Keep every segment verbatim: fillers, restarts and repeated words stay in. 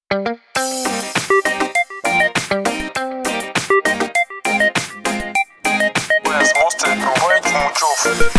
Pues Monster provide mucho.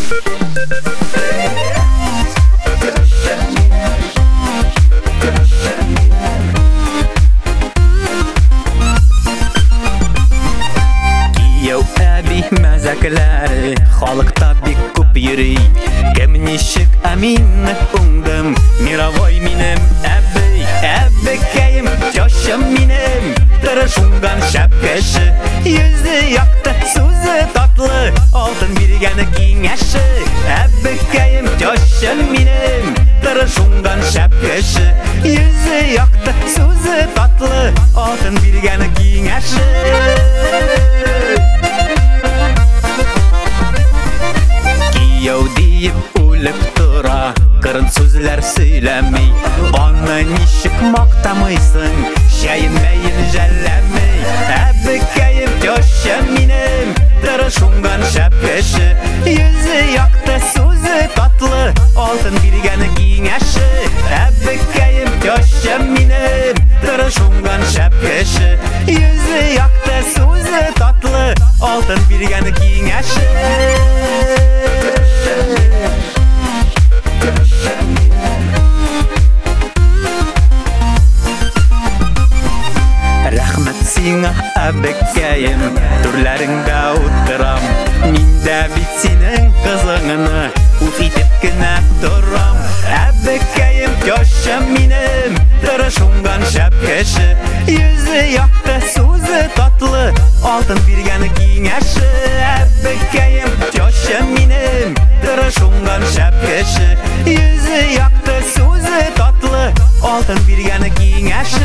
Кияу әби мәзәкләре халыкта бик күп йөри. Кем ничек әминне уңдым, мировой минем әби, әбекәем, җашым минем, тырышуңган шәп кеше. Йөзе якты, сүзе татлы, алтын биргәне киңәше. Әбекәем, җашым минем, тырышуңган шәп кеше. Йөзе якты, сүзе татлы, алтын биргәне киңәше. Кияу диеп үлеп тора, кырын сүзләр сөйләми. Аны ничек мактамыйсың, шәйен мәйен жәлләмей. Әбекәем, җашым минем, тырышуңган шәп кеше. Йөзе якты, сүзе татлы, алтын биргәне киңәше. Әбекәем, җашым минем, тырышуңган шәп кеше. Йөзе якты, сүзе татлы, алтын биргәне киңәше. Рәхмәт сиңа, әбекәем, түрләреңдә утырам. Мин дә бит синең кызыңны үз итеп кенә торам. Әбекәем, җашым минем, тырышуңган шәп кеше. Йөзе якты, сүзе татлы, алтын биргәне киңәше. Әбекәем, җашым минем, тырышуңган шәп кеше. Йөзе якты, сүзе татлы, алтын биргәне киңәше.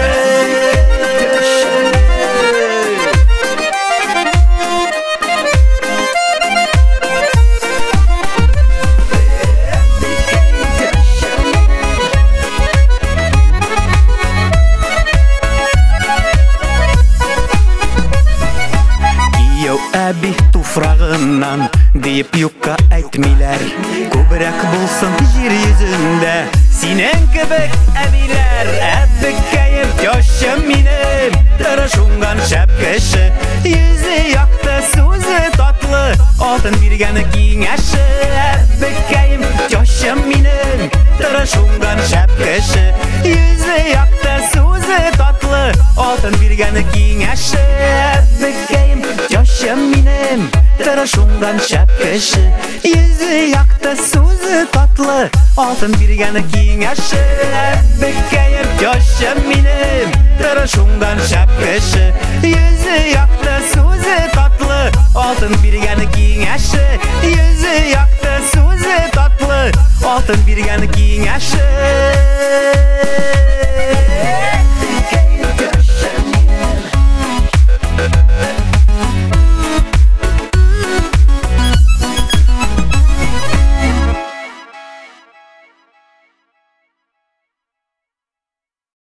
Кияу әби туфрагыннан диеп юкка әйтмиләр. Күбрәк булсын җир йөзендә синең кебек әбиләр. Әбекәем, җашым минем, тырышуңган шәп кеше. Йөзе якты, сүзе татлы, алтын биргәне киңәше. Әбекәем, җашым минем, тырышуңган шәп кеше. Йөзе якты, сүзе татлы, алтын биргәне киңәше. Әбекәем, җашым минем, тырышуңган шәп кеше. Йөзе якты, сүзе татлы, алтын биргәне киңәше. Әбекәем, җашым минем, тырышуңган шәп кеше. Йөзе якты, сүзе татлы, алтын биргәне киңәше. Йөзе якты, сүзе татлы, алтын биргәне киңәше.